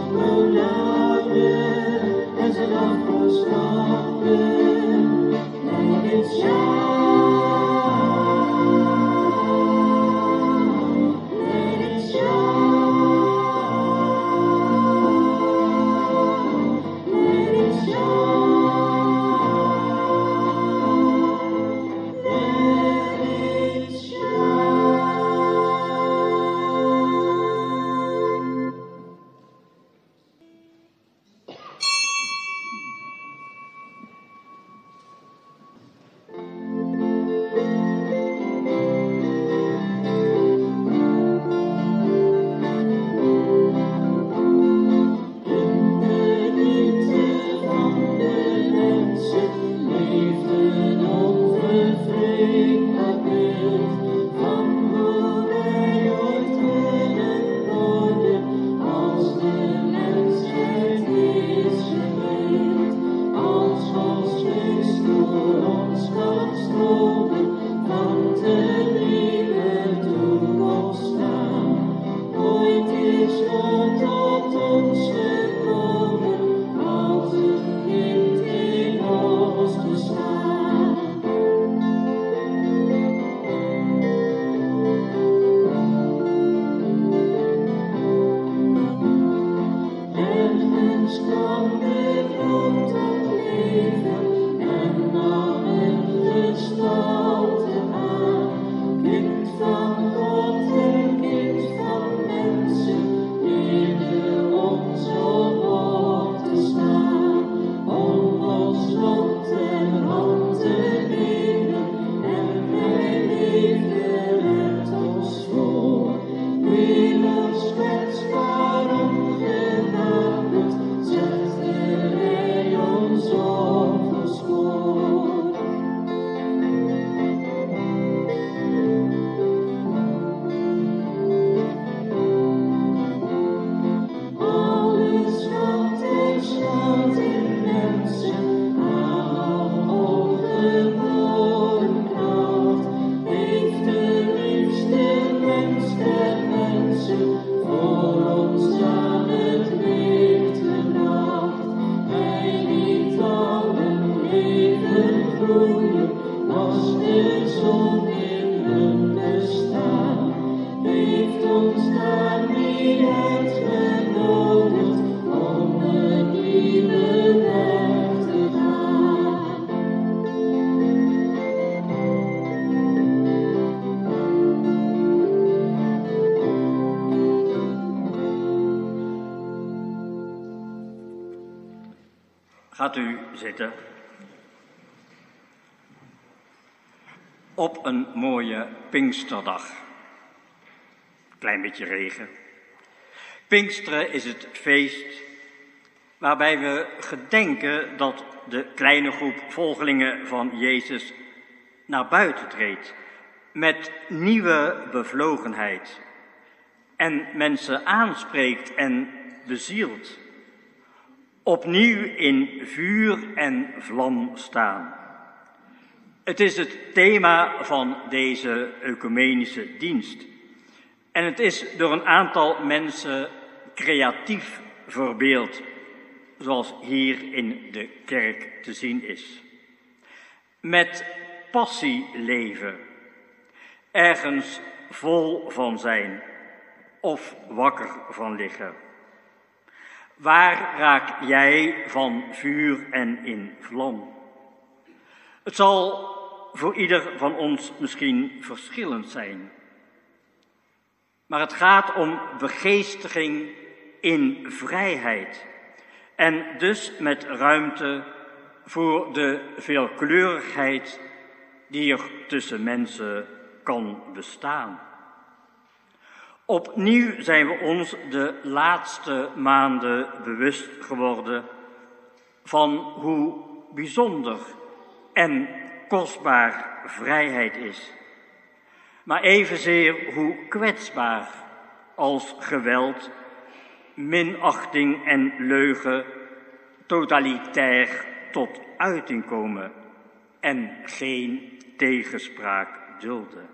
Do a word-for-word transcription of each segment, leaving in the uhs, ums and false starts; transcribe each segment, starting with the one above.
Gaat u zitten. Op een mooie Pinksterdag. Klein beetje regen. Pinksteren is het feest waarbij we gedenken dat de kleine groep volgelingen van Jezus naar buiten treedt met nieuwe bevlogenheid en mensen aanspreekt en bezielt. Opnieuw in vuur en vlam staan. Het is het thema van deze ecumenische dienst. En het is door een aantal mensen creatief verbeeld, zoals hier in de kerk te zien is. Met passie leven, ergens vol van zijn of wakker van liggen. Waar raak jij van vuur en in vlam? Het zal voor ieder van ons misschien verschillend zijn. Maar het gaat om begeestiging in vrijheid. En dus met ruimte voor de veelkleurigheid die er tussen mensen kan bestaan. Opnieuw zijn we ons de laatste maanden bewust geworden van hoe bijzonder en kostbaar vrijheid is. Maar evenzeer hoe kwetsbaar als geweld, minachting en leugen totalitair tot uiting komen en geen tegenspraak dulden.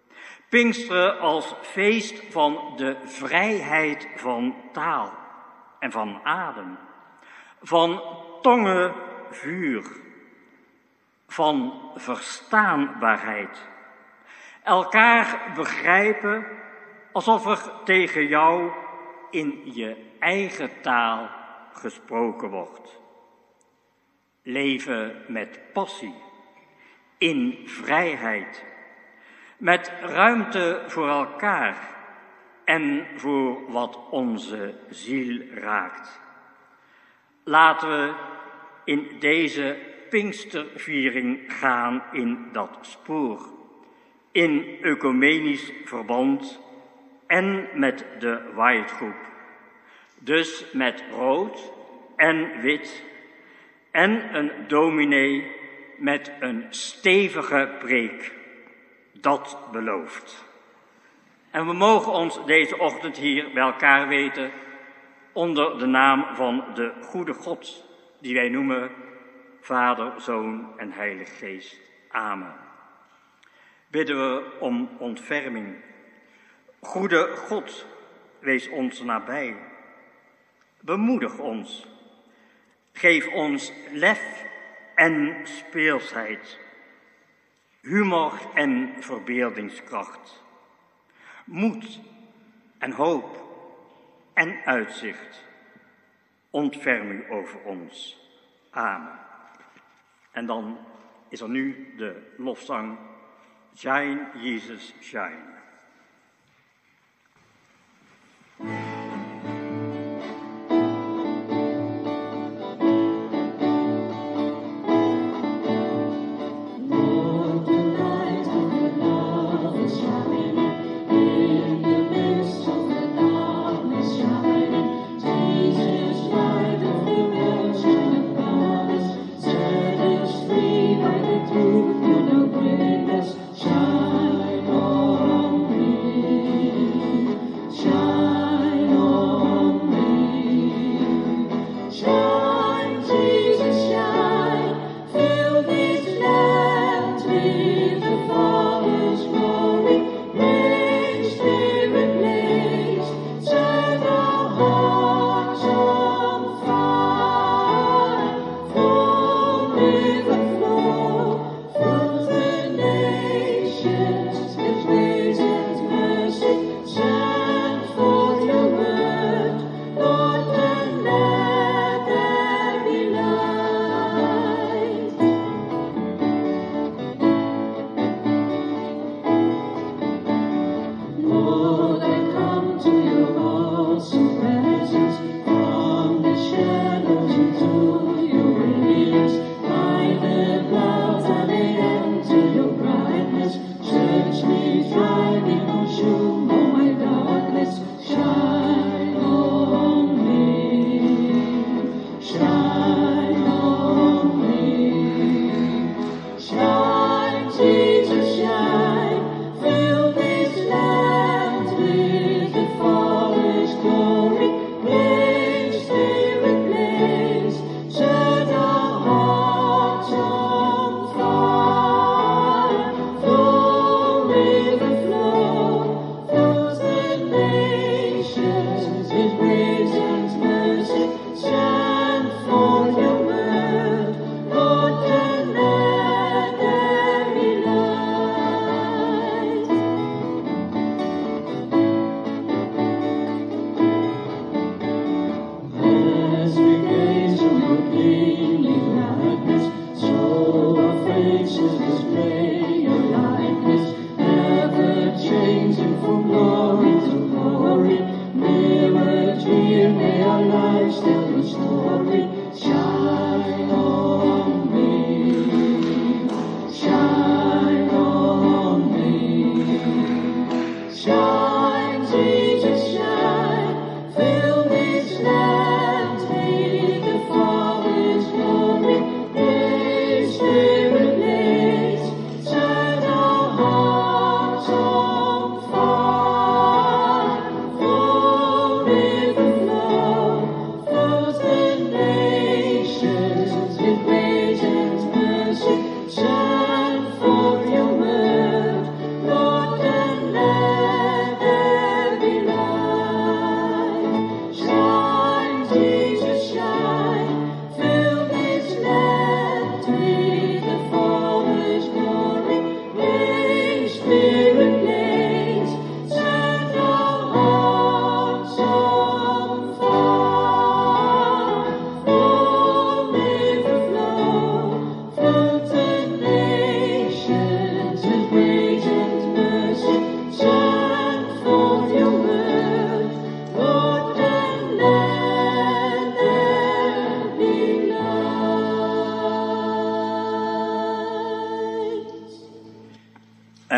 Pinksteren als feest van de vrijheid van taal, en van adem, van tongen vuur, van verstaanbaarheid. Elkaar begrijpen alsof er tegen jou in je eigen taal gesproken wordt. Leven met passie, in vrijheid, met ruimte voor elkaar en voor wat onze ziel raakt. Laten we in deze Pinksterviering gaan in dat spoor, in ecumenisch verband en met de White-groep. Dus met rood en wit en een dominee met een stevige preek. Dat belooft. En we mogen ons deze ochtend hier bij elkaar weten onder de naam van de goede God, die wij noemen Vader, Zoon en Heilige Geest. Amen. Bidden we om ontferming. Goede God, wees ons nabij. Bemoedig ons. Geef ons lef en speelsheid. Humor en verbeeldingskracht. Moed en hoop en uitzicht. Ontferm u over ons. Amen. En dan is er nu de lofzang Shine, Jesus, Shine.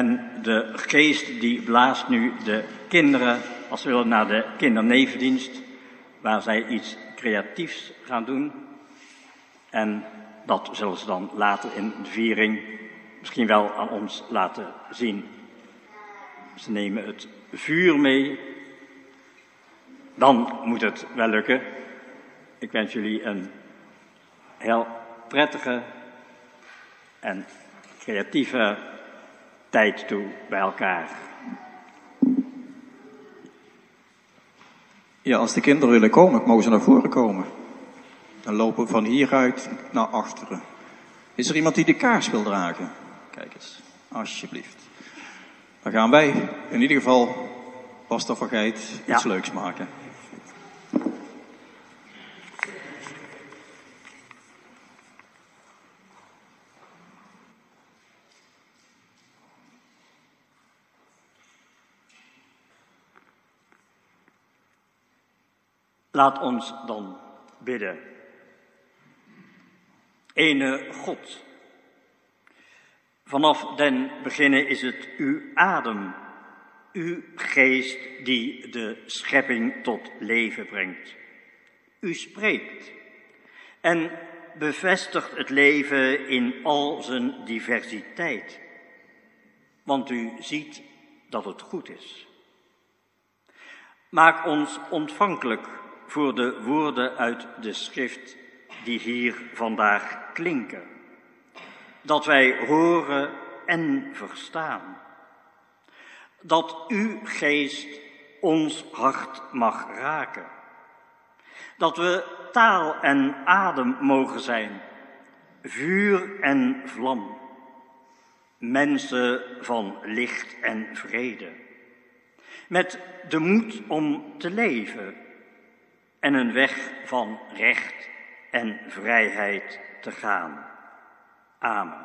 En de geest die blaast nu de kinderen, als ze willen, naar de kindernevendienst, waar zij iets creatiefs gaan doen. En dat zullen ze dan later in de viering misschien wel aan ons laten zien. Ze nemen het vuur mee. Dan moet het wel lukken. Ik wens jullie een heel prettige en creatieve tijd toe bij elkaar. Ja, als de kinderen willen komen, mogen ze naar voren komen. Dan lopen we van hieruit naar achteren. Is er iemand die de kaars wil dragen? Kijk eens, alsjeblieft. Dan gaan wij in ieder geval, Pastor van Geit, iets ja. leuks maken. Laat ons dan bidden. Ene God, vanaf den beginnen is het uw adem, uw geest die de schepping tot leven brengt. U spreekt en bevestigt het leven in al zijn diversiteit, want u ziet dat het goed is. Maak ons ontvankelijk voor de woorden uit de schrift die hier vandaag klinken. Dat wij horen en verstaan. Dat uw geest ons hart mag raken. Dat we taal en adem mogen zijn. Vuur en vlam. Mensen van licht en vrede. Met de moed om te leven. En een weg van recht en vrijheid te gaan. Amen.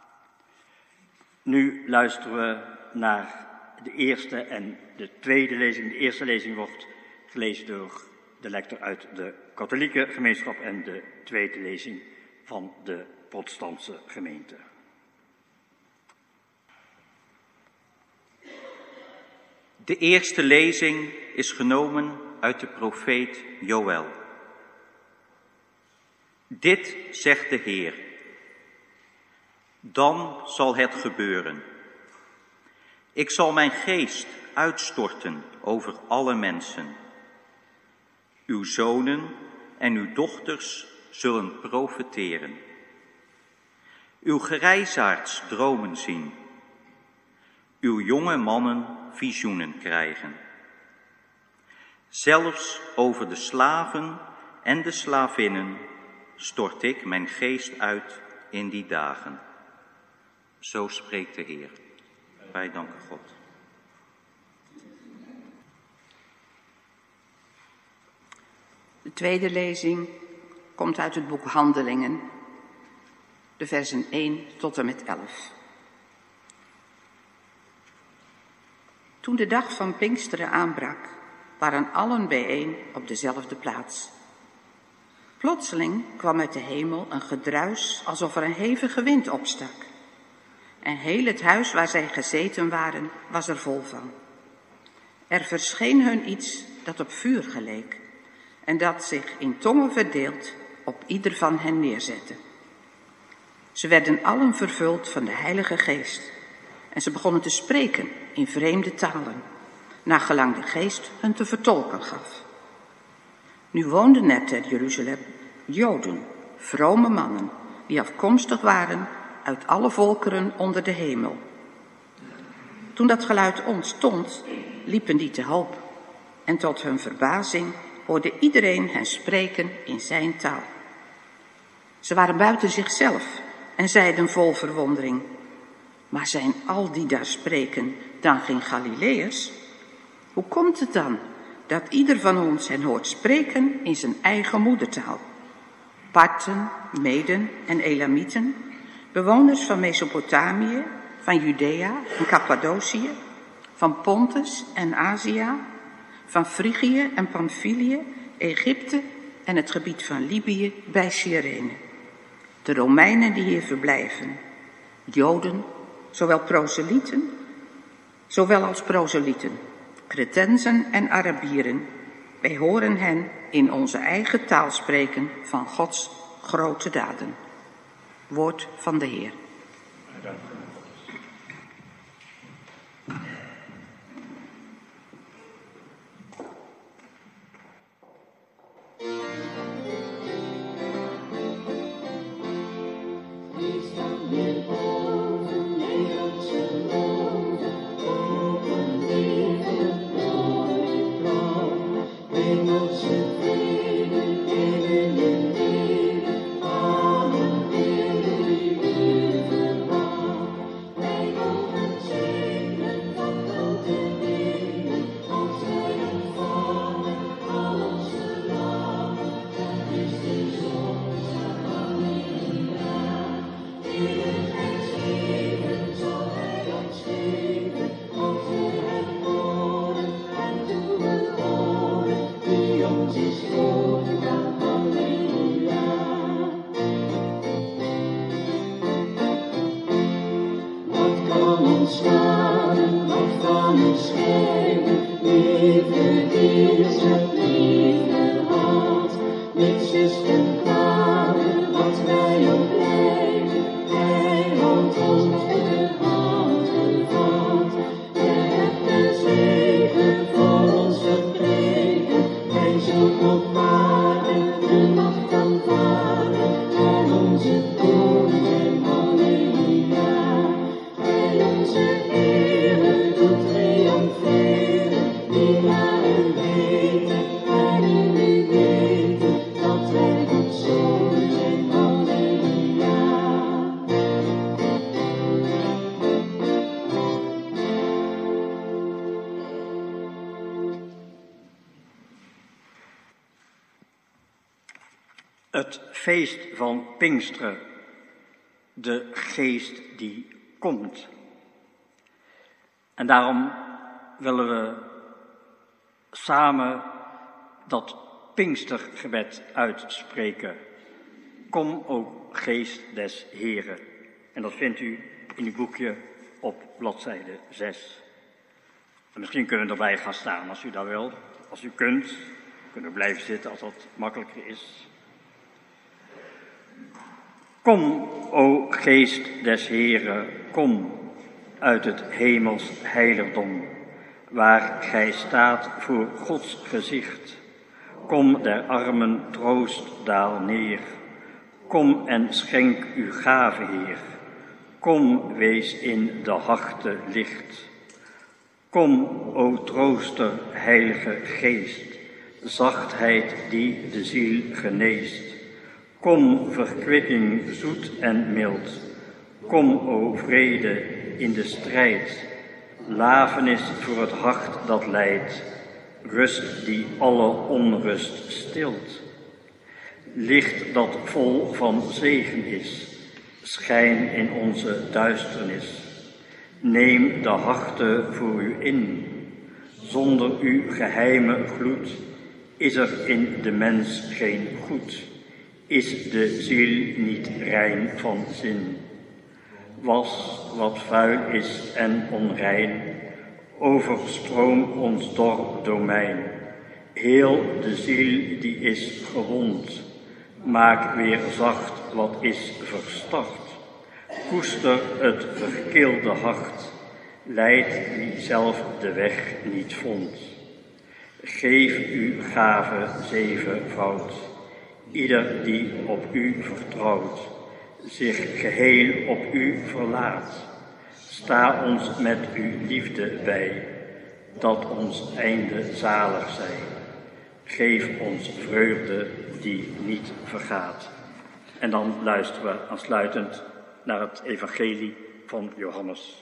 Nu luisteren we naar de eerste en de tweede lezing. De eerste lezing wordt gelezen door de lector uit de katholieke gemeenschap en de tweede lezing van de protestantse gemeente. De eerste lezing is genomen uit de profeet Joël. Dit zegt de Heer. Dan zal het gebeuren. Ik zal mijn geest uitstorten over alle mensen. Uw zonen en uw dochters zullen profeteren. Uw grijsaards dromen zien. Uw jonge mannen visioenen krijgen. Zelfs over de slaven en de slavinnen stort ik mijn geest uit in die dagen. Zo spreekt de Heer. Wij danken God. De tweede lezing komt uit het boek Handelingen, de versen één tot en met elf. Toen de dag van Pinksteren aanbrak, waren allen bijeen op dezelfde plaats. Plotseling kwam uit de hemel een gedruis alsof er een hevige wind opstak. En heel het huis waar zij gezeten waren, was er vol van. Er verscheen hun iets dat op vuur geleek en dat zich in tongen verdeeld op ieder van hen neerzette. Ze werden allen vervuld van de Heilige Geest en ze begonnen te spreken in vreemde talen, naar gelang de Geest hun te vertolken gaf. Nu woonden er ter Jeruzalem Joden, vrome mannen, die afkomstig waren uit alle volkeren onder de hemel. Toen dat geluid ontstond, liepen die te hoop, en tot hun verbazing hoorde iedereen hen spreken in zijn taal. Ze waren buiten zichzelf en zeiden vol verwondering: maar zijn al die daar spreken dan geen Galileërs? Hoe komt het dan dat ieder van ons hen hoort spreken in zijn eigen moedertaal? Parten, Meden en Elamieten, bewoners van Mesopotamië, van Judea en Cappadocië, van Pontus en Azië, van Frigië en Pamphylië, Egypte en het gebied van Libië bij Cyrene. De Romeinen die hier verblijven, Joden, zowel proselieten zowel als proselieten, Cretensen en Arabieren. Wij horen hen in onze eigen taal spreken van Gods grote daden. Woord van de Heer. Het feest van Pinksteren, de geest die komt. En daarom willen we samen dat Pinkstergebed uitspreken. Kom, o geest des Heren. En dat vindt u in uw boekje op bladzijde zes. En misschien kunnen we erbij gaan staan als u dat wil. Als u kunt, kunnen we blijven zitten als dat makkelijker is. Kom, o geest des Heren, kom uit het hemels heiligdom, waar gij staat voor Gods gezicht. Kom der armen troost daal neer, kom en schenk uw gave, Heer. Kom, wees in de harte licht. Kom, o trooster, heilige geest, zachtheid die de ziel geneest. Kom, verkwikking zoet en mild. Kom, o vrede in de strijd. Lafenis voor het hart dat lijdt. Rust die alle onrust stilt. Licht dat vol van zegen is. Schijn in onze duisternis. Neem de harten voor u in. Zonder uw geheime gloed is er in de mens geen goed. Is de ziel niet rein van zin. Was wat vuil is en onrein, overstroom ons dor domein. Heel de ziel die is gewond, maak weer zacht wat is verstart. Koester het verkeelde hart, leid wie zelf de weg niet vond. Geef uw gave zevenvoud, ieder die op u vertrouwt, zich geheel op u verlaat. Sta ons met uw liefde bij, dat ons einde zalig zij. Geef ons vreugde die niet vergaat. En dan luisteren we aansluitend naar het evangelie van Johannes.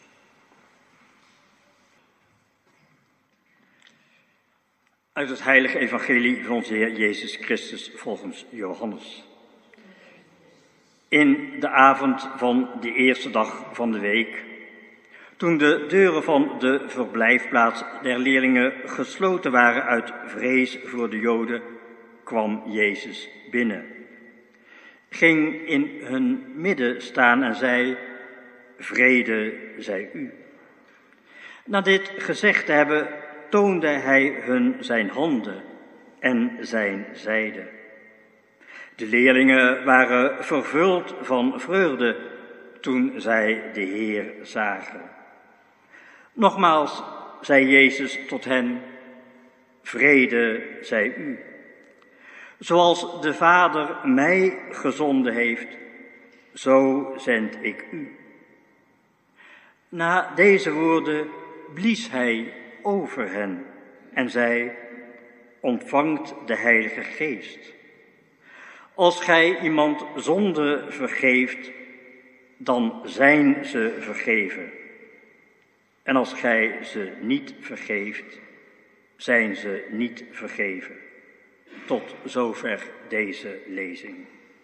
Uit het heilige evangelie van onze Heer Jezus Christus volgens Johannes. In de avond van de eerste dag van de week, toen de deuren van de verblijfplaats der leerlingen gesloten waren uit vrees voor de Joden, kwam Jezus binnen, ging in hun midden staan en zei: vrede zij u. Na dit gezegd te hebben, toonde hij hun zijn handen en zijn zijde. De leerlingen waren vervuld van vreugde toen zij de Heer zagen. Nogmaals zei Jezus tot hen: vrede zij u. Zoals de Vader mij gezonden heeft, zo zend ik u. Na deze woorden blies hij over hen en zei: ontvangt de Heilige Geest. Als gij iemand zonde vergeeft, dan zijn ze vergeven. En als gij ze niet vergeeft, zijn ze niet vergeven. Tot zover deze lezing.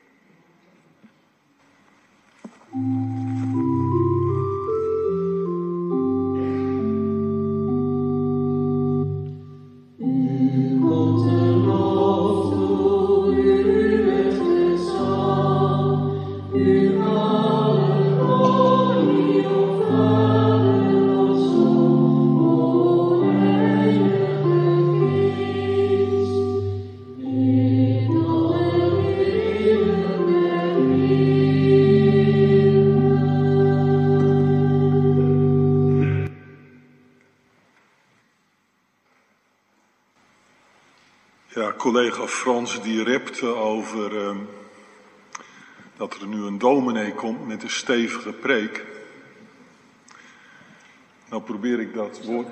Collega Frans die repte over uh, dat er nu een dominee komt met een stevige preek. Nou probeer ik dat woord...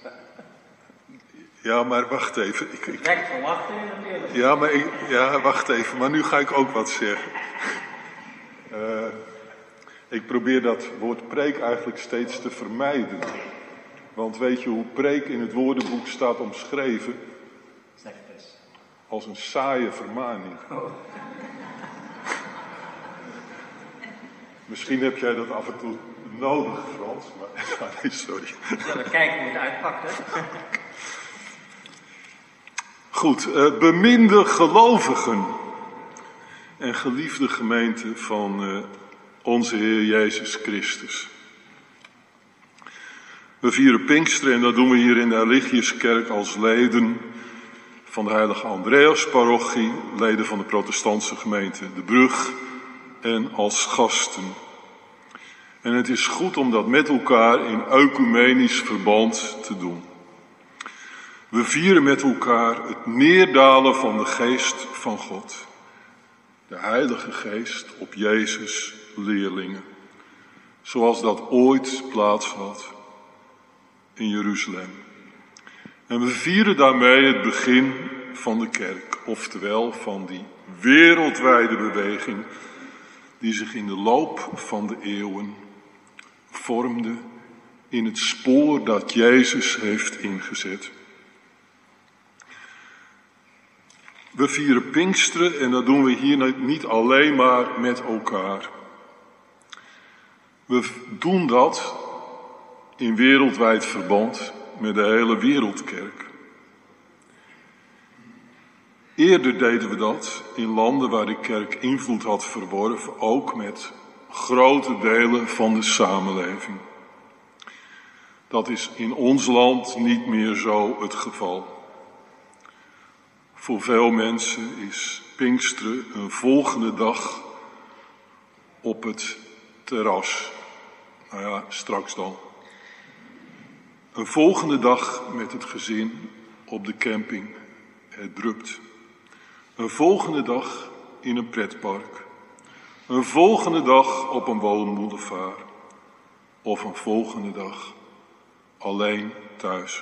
Ja, maar wacht even. Ik, ik... Direct verwachten natuurlijk. Ja, maar ik... ja, wacht even. Maar nu ga ik ook wat zeggen. Uh, ik probeer dat woord preek eigenlijk steeds te vermijden. Want weet je hoe preek in het woordenboek staat omschreven? Als een saaie vermaning. Oh. Misschien heb jij dat af en toe nodig, Frans. Maar nee, sorry. We zullen kijken hoe het uitpakt, hè? Goed, uh, beminde gelovigen en geliefde gemeente van uh, onze Heer Jezus Christus. We vieren Pinksteren en dat doen we hier in de Eligiuskerk als leden van de Heilige Andreasparochie, leden van de protestantse gemeente De Brug en als gasten. En het is goed om dat met elkaar in ecumenisch verband te doen. We vieren met elkaar het neerdalen van de geest van God. De Heilige Geest op Jezus' leerlingen. Zoals dat ooit plaats had in Jeruzalem. En we vieren daarmee het begin van de kerk, oftewel van die wereldwijde beweging die zich in de loop van de eeuwen vormde in het spoor dat Jezus heeft ingezet. We vieren Pinksteren en dat doen we hier niet alleen maar met elkaar. We doen dat in wereldwijd verband met de hele wereldkerk. Eerder deden we dat in landen waar de kerk invloed had verworven, ook met grote delen van de samenleving. Dat is in ons land niet meer zo het geval. Voor veel mensen is Pinksteren een volgende dag op het terras. Nou ja, straks dan. Een volgende dag met het gezin op de camping. Het drupt. Een volgende dag in een pretpark. Een volgende dag op een woonboulevard. Of een volgende dag alleen thuis.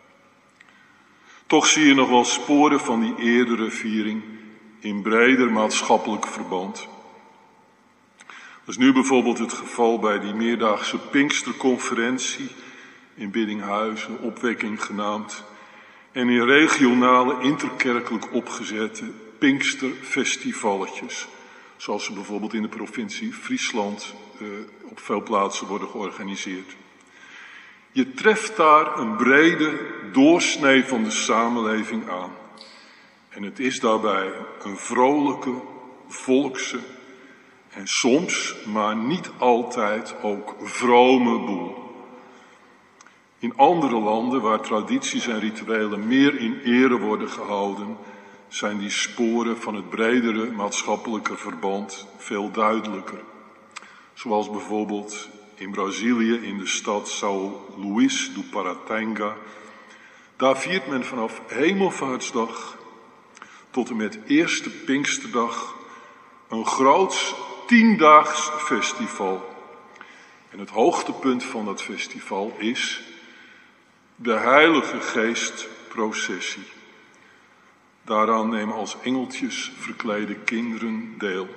Toch zie je nog wel sporen van die eerdere viering in breder maatschappelijk verband. Dat is nu bijvoorbeeld het geval bij die meerdaagse Pinksterconferentie in Biddinghuizen, opwekking genaamd, en in regionale interkerkelijk opgezette Pinksterfestivalletjes, zoals ze bijvoorbeeld in de provincie Friesland uh, op veel plaatsen worden georganiseerd. Je treft daar een brede doorsnee van de samenleving aan. En het is daarbij een vrolijke, volkse en soms, maar niet altijd ook vrome boel. In andere landen waar tradities en rituelen meer in ere worden gehouden, zijn die sporen van het bredere maatschappelijke verband veel duidelijker. Zoals bijvoorbeeld in Brazilië in de stad São Luís do Paratenga. Daar viert men vanaf Hemelvaartsdag tot en met eerste Pinksterdag een groots tiendaags festival. En het hoogtepunt van dat festival is de Heilige Geest processie. Daaraan nemen als engeltjes verklede kinderen deel.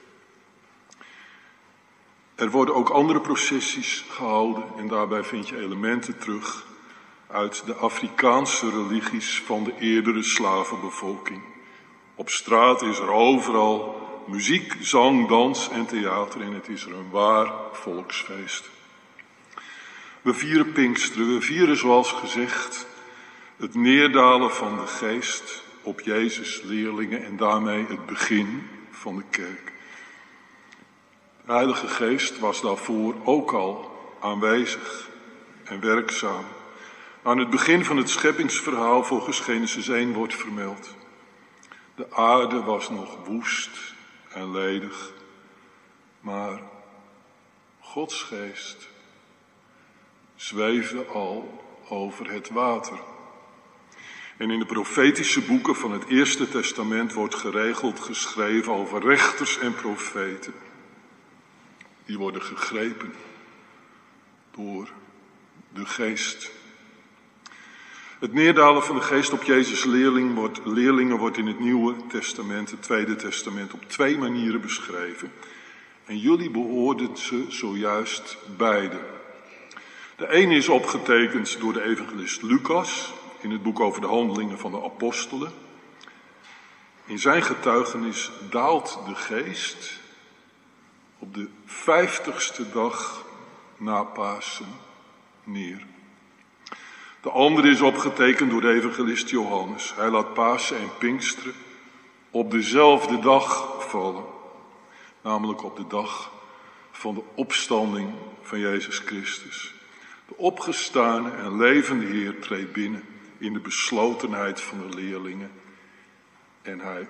Er worden ook andere processies gehouden en daarbij vind je elementen terug uit de Afrikaanse religies van de eerdere slavenbevolking. Op straat is er overal muziek, zang, dans en theater en het is er een waar volksfeest. We vieren Pinksteren, we vieren zoals gezegd het neerdalen van de geest op Jezus' leerlingen en daarmee het begin van de kerk. De Heilige Geest was daarvoor ook al aanwezig en werkzaam. Aan het begin van het scheppingsverhaal volgens Genesis één wordt vermeld. De aarde was nog woest en ledig, maar Gods Geest zweefde al over het water. En in de profetische boeken van het Eerste Testament wordt geregeld geschreven over rechters en profeten. Die worden gegrepen door de Geest. Het neerdalen van de Geest op Jezus' leerling wordt, leerlingen wordt in het Nieuwe Testament, het Tweede Testament, op twee manieren beschreven. En jullie behoorden ze zojuist beide. De ene is opgetekend door de evangelist Lucas in het boek over de handelingen van de apostelen. In zijn getuigenis daalt de Geest op de vijftigste dag na Pasen neer. De andere is opgetekend door de evangelist Johannes. Hij laat Pasen en Pinksteren op dezelfde dag vallen. Namelijk op de dag van de opstanding van Jezus Christus. De opgestane en levende Heer treedt binnen in de beslotenheid van de leerlingen. En hij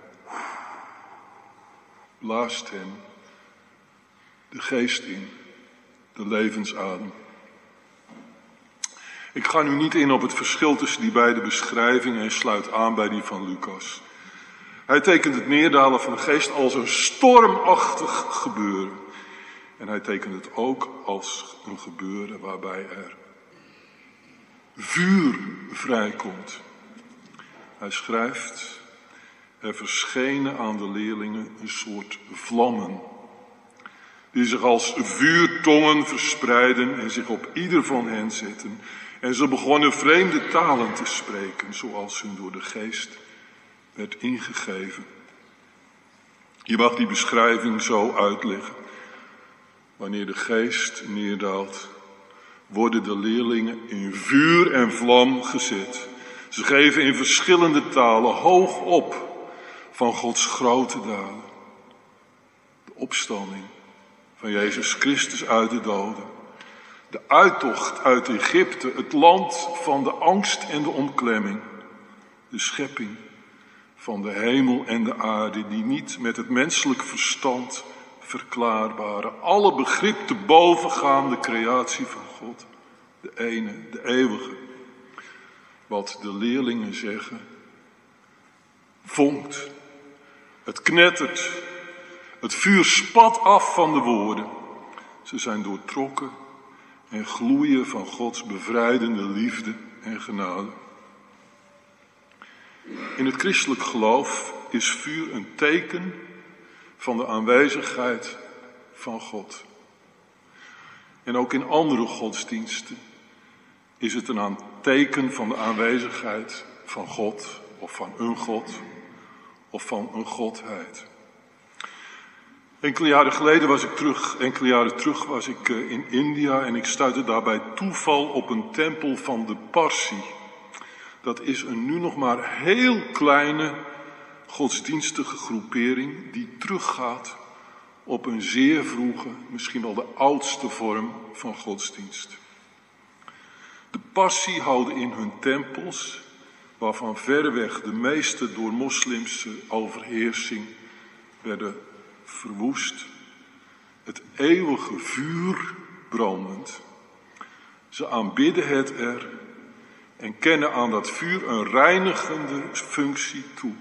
blaast hen de geest in, de levensadem. Ik ga nu niet in op het verschil tussen die beide beschrijvingen en sluit aan bij die van Lucas. Hij tekent het neerdalen van de geest als een stormachtig gebeuren. En hij tekent het ook als een gebeuren waarbij er vuur vrijkomt. Hij schrijft, er verschenen aan de leerlingen een soort vlammen, die zich als vuurtongen verspreiden en zich op ieder van hen zetten. En ze begonnen vreemde talen te spreken, zoals hun door de geest werd ingegeven. Je mag die beschrijving zo uitleggen. Wanneer de geest neerdaalt, worden de leerlingen in vuur en vlam gezet. Ze geven in verschillende talen hoog op van Gods grote daden. De opstanding van Jezus Christus uit de doden. De uittocht uit Egypte, het land van de angst en de omklemming. De schepping van de hemel en de aarde, die niet met het menselijk verstand verklaarbare, alle begrip te bovengaande creatie van God. De ene, de eeuwige. Wat de leerlingen zeggen, vonkt. Het knettert. Het vuur spat af van de woorden. Ze zijn doortrokken en gloeien van Gods bevrijdende liefde en genade. In het christelijk geloof is vuur een teken van de aanwezigheid van God. En ook in andere godsdiensten is het een teken van de aanwezigheid van God of van een God of van een godheid. Enkele jaren geleden was ik terug, enkele jaren terug was ik in India en ik stuitte daar bij toeval op een tempel van de Parsi. Dat is een nu nog maar heel kleine godsdienstige groepering die teruggaat op een zeer vroege, misschien wel de oudste vorm van godsdienst. De passie houden in hun tempels, waarvan verreweg de meeste door moslimse overheersing werden verwoest, het eeuwige vuur brandend. Ze aanbidden het er en kennen aan dat vuur een reinigende functie toe.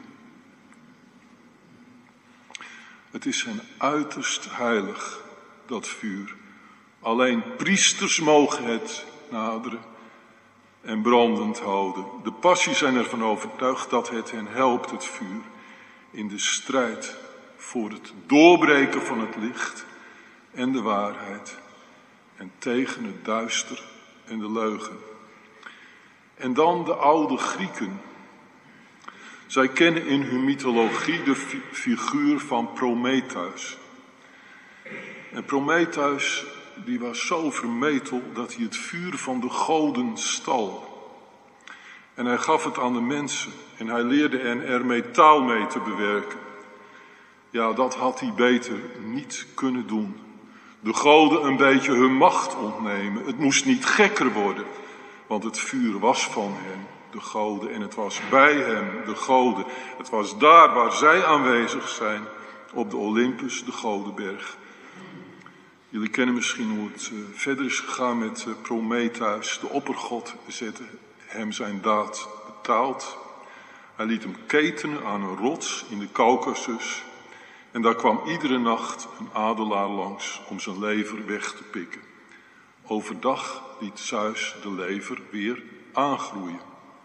Het is hen uiterst heilig, dat vuur. Alleen priesters mogen het naderen en brandend houden. De passie zijn ervan overtuigd dat het hen helpt, het vuur, in de strijd voor het doorbreken van het licht en de waarheid en tegen het duister en de leugen. En dan de oude Grieken. Zij kennen in hun mythologie de fi- figuur van Prometheus. En Prometheus, die was zo vermetel dat hij het vuur van de goden stal. En hij gaf het aan de mensen en hij leerde hen er metaal mee te bewerken. Ja, dat had hij beter niet kunnen doen. De goden een beetje hun macht ontnemen. Het moest niet gekker worden, want het vuur was van hen, de goden, en het was bij hem, de goden. Het was daar waar zij aanwezig zijn, op de Olympus, de godenberg. Jullie kennen misschien hoe het uh, verder is gegaan met uh, Prometheus. De oppergod zette hem zijn daad betaald. Hij liet hem ketenen aan een rots in de Caucasus. En daar kwam iedere nacht een adelaar langs om zijn lever weg te pikken. Overdag liet Zeus de lever weer aangroeien.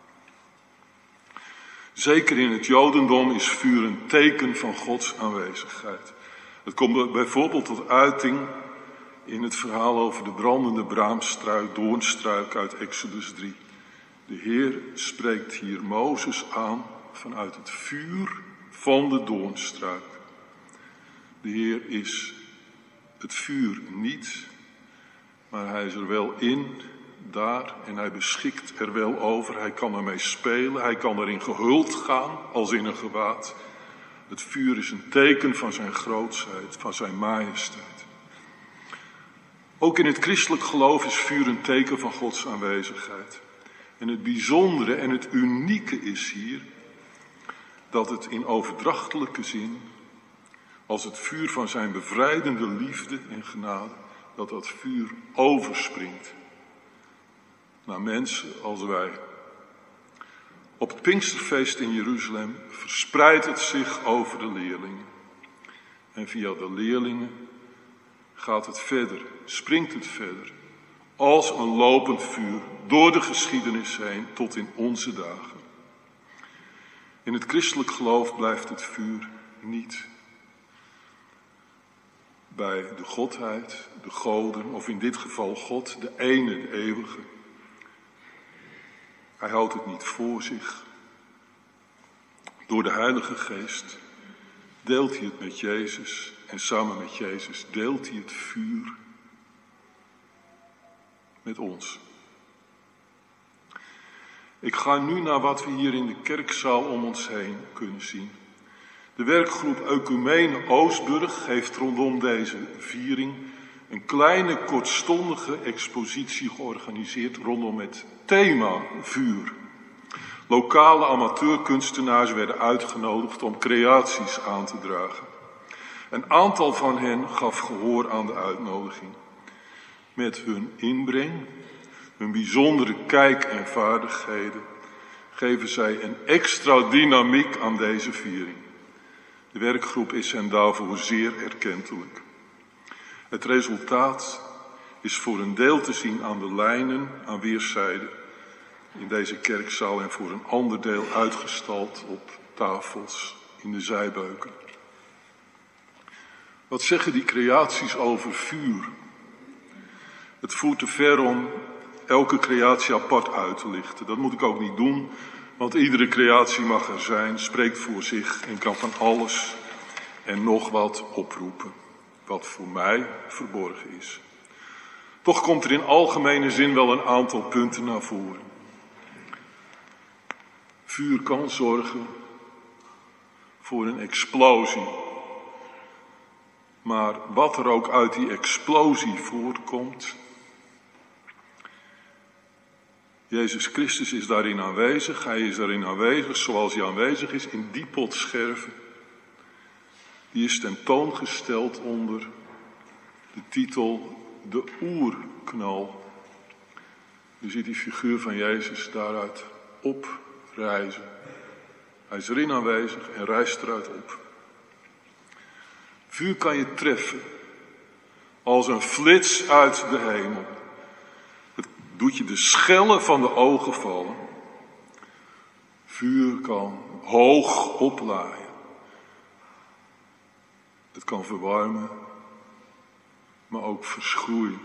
Zeker in het Jodendom is vuur een teken van Gods aanwezigheid. Het komt bijvoorbeeld tot uiting in het verhaal over de brandende braamstruik, doornstruik uit Exodus drie. De Heer spreekt hier Mozes aan vanuit het vuur van de doornstruik. De Heer is het vuur niet, maar hij is er wel in, daar, en hij beschikt er wel over. Hij kan ermee spelen, hij kan erin gehuld gaan als in een gewaad. Het vuur is een teken van zijn grootsheid, van zijn majesteit. Ook in het christelijk geloof is vuur een teken van Gods aanwezigheid. En het bijzondere en het unieke is hier dat het in overdrachtelijke zin, als het vuur van zijn bevrijdende liefde en genade, dat dat vuur overspringt naar mensen als wij. Op het Pinksterfeest in Jeruzalem verspreidt het zich over de leerlingen. En via de leerlingen gaat het verder, springt het verder, als een lopend vuur door de geschiedenis heen tot in onze dagen. In het christelijk geloof blijft het vuur niet bij de godheid, de goden, of in dit geval God, de ene, de eeuwige. Hij houdt het niet voor zich. Door de Heilige Geest deelt hij het met Jezus en samen met Jezus deelt hij het vuur met ons. Ik ga nu naar wat we hier in de kerkzaal om ons heen kunnen zien. De werkgroep Ecumene Oostburg heeft rondom deze viering een kleine kortstondige expositie georganiseerd rondom het thema vuur. Lokale amateurkunstenaars werden uitgenodigd om creaties aan te dragen. Een aantal van hen gaf gehoor aan de uitnodiging. Met hun inbreng, hun bijzondere kijk en vaardigheden, geven zij een extra dynamiek aan deze viering. De werkgroep is hen daarvoor zeer erkentelijk. Het resultaat is voor een deel te zien aan de lijnen aan weerszijden in deze kerkzaal en voor een ander deel uitgestald op tafels in de zijbeuken. Wat zeggen die creaties over vuur? Het voert te ver om elke creatie apart uit te lichten. Dat moet ik ook niet doen, want iedere creatie mag er zijn, spreekt voor zich en kan van alles en nog wat oproepen, wat voor mij verborgen is. Toch komt er in algemene zin wel een aantal punten naar voren. Vuur kan zorgen voor een explosie. Maar wat er ook uit die explosie voortkomt, Jezus Christus is daarin aanwezig. Hij is daarin aanwezig zoals hij aanwezig is in die pot scherven. Die is tentoongesteld onder de titel De Oerknal. Je ziet die figuur van Jezus daaruit oprijzen. Hij is erin aanwezig en rijst eruit op. Vuur kan je treffen als een flits uit de hemel. Het doet je de schellen van de ogen vallen. Vuur kan hoog oplaaien. Het kan verwarmen, maar ook verschroeien.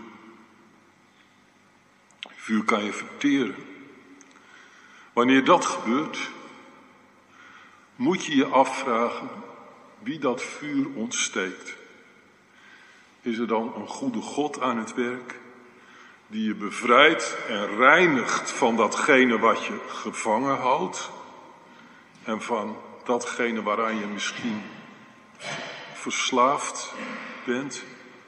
Vuur kan je verteren. Wanneer dat gebeurt, moet je je afvragen wie dat vuur ontsteekt. Is er dan een goede God aan het werk, die je bevrijdt en reinigt van datgene wat je gevangen houdt en van datgene waaraan je misschien verslaafd bent?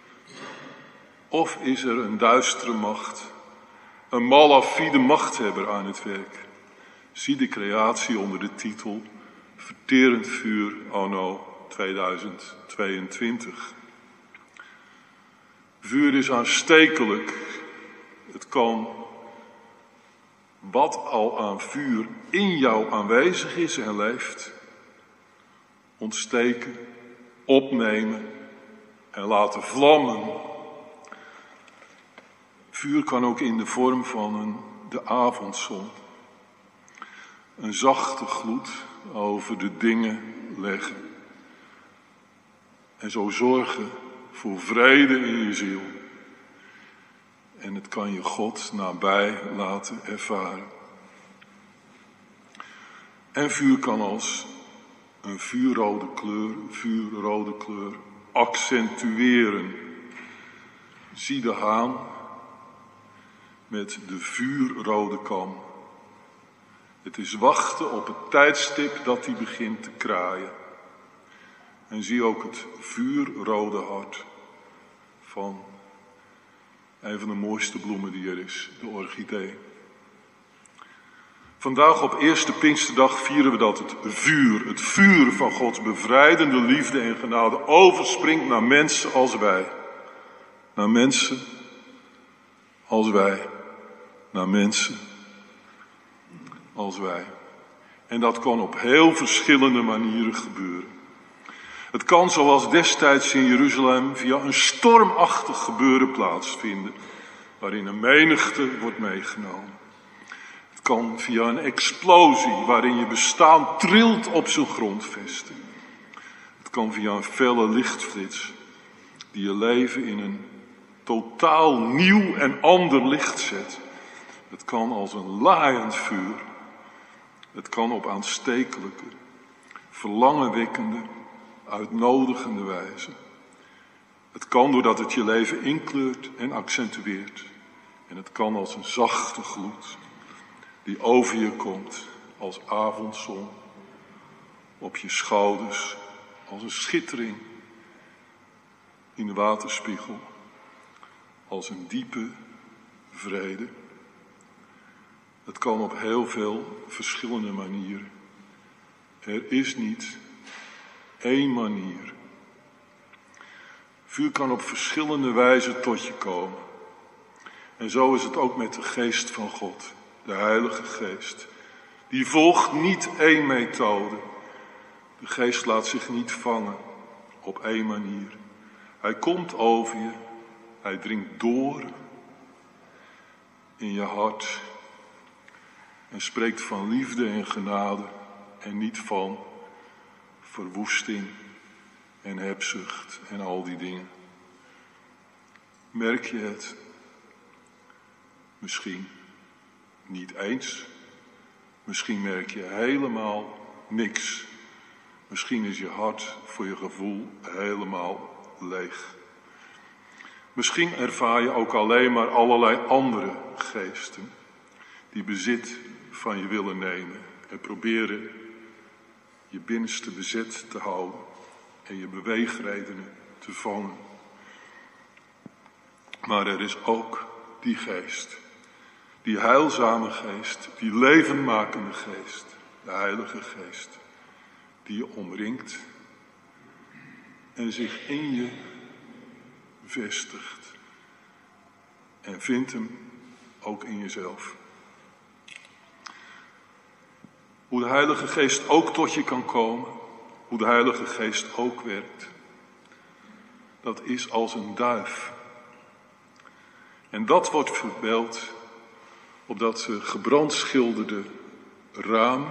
Of is er een duistere macht, een malafide machthebber aan het werk? Zie de creatie onder de titel Verterend vuur anno tweeduizend tweeëntwintig. Vuur is aanstekelijk. Het kan wat al aan vuur in jou aanwezig is en leeft, ontsteken, opnemen en laten vlammen. Vuur kan ook in de vorm van een, de avondzon. Een zachte gloed over de dingen leggen. En zo zorgen voor vrede in je ziel. En het kan je God nabij laten ervaren. En vuur kan als een vuurrode kleur, vuurrode kleur accentueren. Zie de haan met de vuurrode kam. Het is wachten op het tijdstip dat hij begint te kraaien. En zie ook het vuurrode hart van een van de mooiste bloemen die er is, de orchidee. Vandaag op eerste Pinksterdag vieren we dat het vuur, het vuur van Gods bevrijdende liefde en genade overspringt naar mensen als wij. Naar mensen als wij. Naar mensen als wij. En dat kan op heel verschillende manieren gebeuren. Het kan zoals destijds in Jeruzalem via een stormachtig gebeuren plaatsvinden, waarin een menigte wordt meegenomen. Het kan via een explosie waarin je bestaan trilt op zijn grondvesten. Het kan via een felle lichtflits die je leven in een totaal nieuw en ander licht zet. Het kan als een laaiend vuur. Het kan op aanstekelijke, verlangenwekkende, uitnodigende wijze. Het kan doordat het je leven inkleurt en accentueert. En het kan als een zachte gloed die over je komt als avondzon op je schouders, als een schittering in de waterspiegel, als een diepe vrede. Het kan op heel veel verschillende manieren. Er is niet één manier. Vuur kan op verschillende wijzen tot je komen. En zo is het ook met de geest van God, de Heilige Geest. Die volgt niet één methode. De geest laat zich niet vangen op één manier. Hij komt over je, hij dringt door in je hart en spreekt van liefde en genade en niet van verwoesting en hebzucht en al die dingen. Merk je het? Misschien niet eens. Misschien merk je helemaal niks. Misschien is je hart voor je gevoel helemaal leeg. Misschien ervaar je ook alleen maar allerlei andere geesten die bezit van je willen nemen en proberen je binnenste bezet te houden en je beweegredenen te vangen. Maar er is ook die geest Die heilzame geest, die levenmakende geest, de Heilige Geest, die je omringt en zich in je vestigt. En vindt hem ook in jezelf. Hoe de Heilige Geest ook tot je kan komen, hoe de Heilige Geest ook werkt, dat is als een duif. En dat wordt verbeeld op dat gebrandschilderde raam,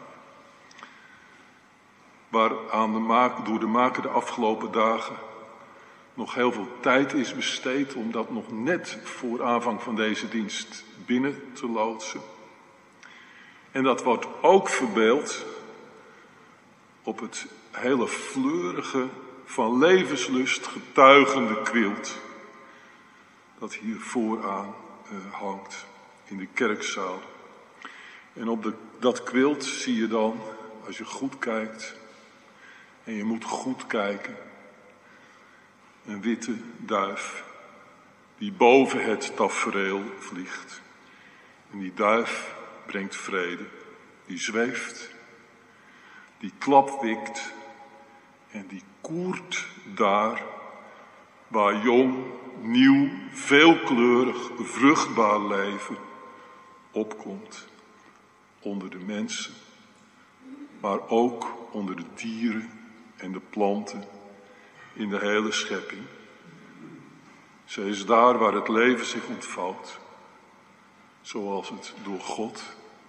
waar aan de maak, door de maker de afgelopen dagen nog heel veel tijd is besteed om dat nog net voor aanvang van deze dienst binnen te loodsen. En dat wordt ook verbeeld op het hele fleurige, van levenslust getuigende kwilt dat hier vooraan uh, hangt in de kerkzaal. En op de, dat kwilt zie je dan, als je goed kijkt, en je moet goed kijken, een witte duif die boven het tafereel vliegt. En die duif brengt vrede, die zweeft, die klapwikt en die koert daar waar jong, nieuw, veelkleurig, vruchtbaar leven opkomt. Onder de mensen, maar ook onder de dieren en de planten in de hele schepping. Zij is daar waar het leven zich ontvouwt, zoals het door God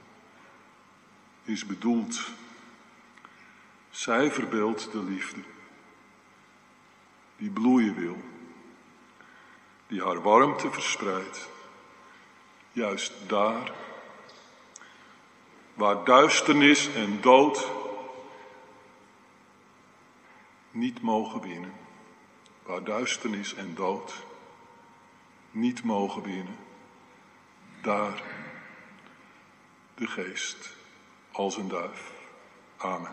is bedoeld. Zij verbeeldt de liefde, die bloeien wil, die haar warmte verspreidt, juist daar waar duisternis en dood niet mogen winnen. Waar duisternis en dood niet mogen winnen. Daar de geest als een duif. Amen.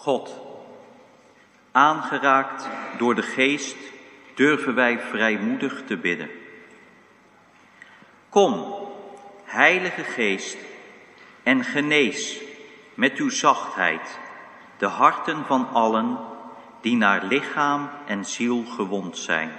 God, aangeraakt door de Geest durven wij vrijmoedig te bidden. Kom, Heilige Geest, en genees met uw zachtheid de harten van allen die naar lichaam en ziel gewond zijn.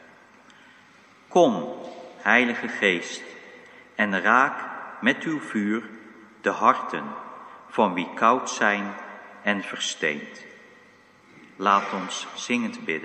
Kom, Heilige Geest, en raak met uw vuur de harten van wie koud zijn en versteend. Laat ons zingend bidden.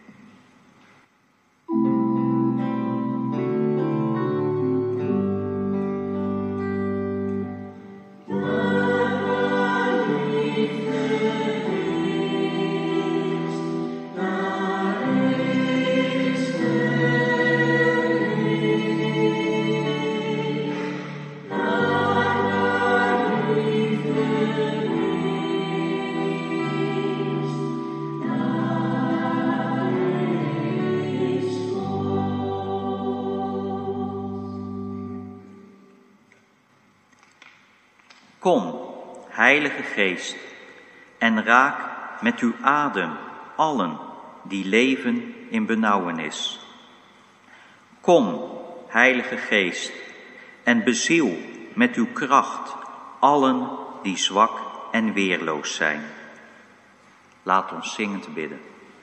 Kom, Heilige Geest, en raak met uw adem allen die leven in benauwenis. Kom, Heilige Geest, en beziel met uw kracht allen die zwak en weerloos zijn. Laat ons zingend bidden.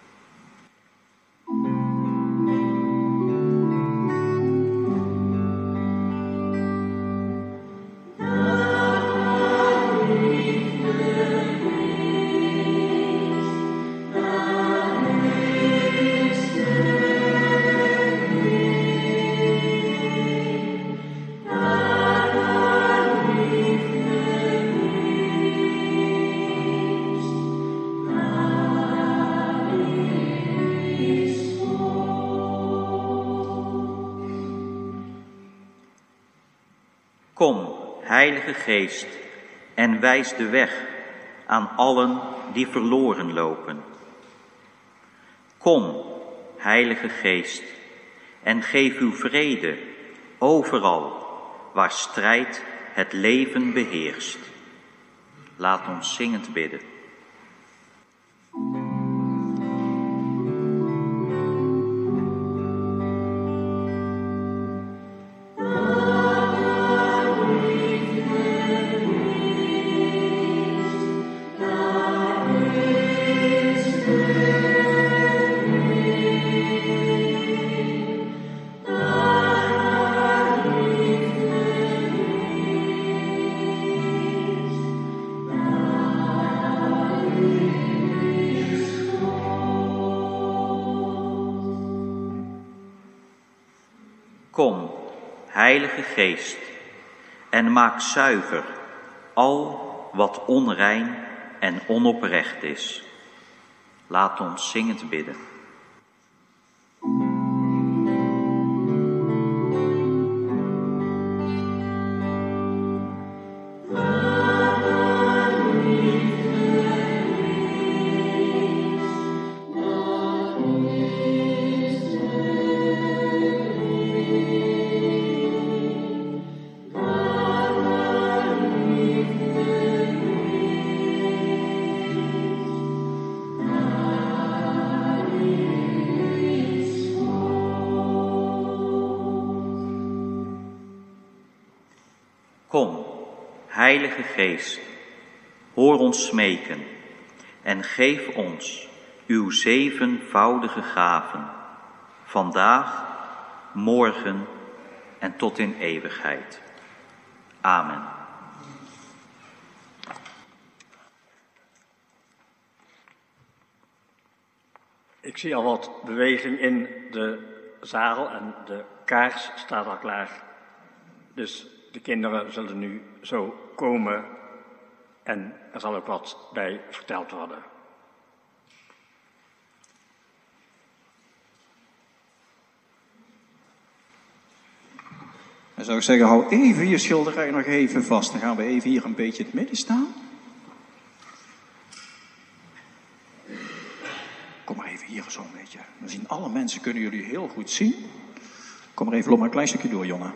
Kom, Heilige Geest, en wijs de weg aan allen die verloren lopen. Kom, Heilige Geest, en geef uw vrede overal waar strijd het leven beheerst. Laat ons zingend bidden. Kom, Heilige Geest, en maak zuiver al wat onrein en onoprecht is. Laat ons zingend bidden. Kom, Heilige Geest, hoor ons smeken en geef ons uw zevenvoudige gaven, vandaag, morgen en tot in eeuwigheid. Amen. Ik zie al wat beweging in de zaal en de kaars staat al klaar. Dus de kinderen zullen nu zo komen en er zal ook wat bij verteld worden. Dan zou ik zeggen, hou even je schilderij nog even vast. Dan gaan we even hier een beetje in het midden staan. Kom maar even hier zo'n beetje. Dan zien alle mensen, kunnen jullie heel goed zien. Kom maar even, loop maar een klein stukje door, Jonna.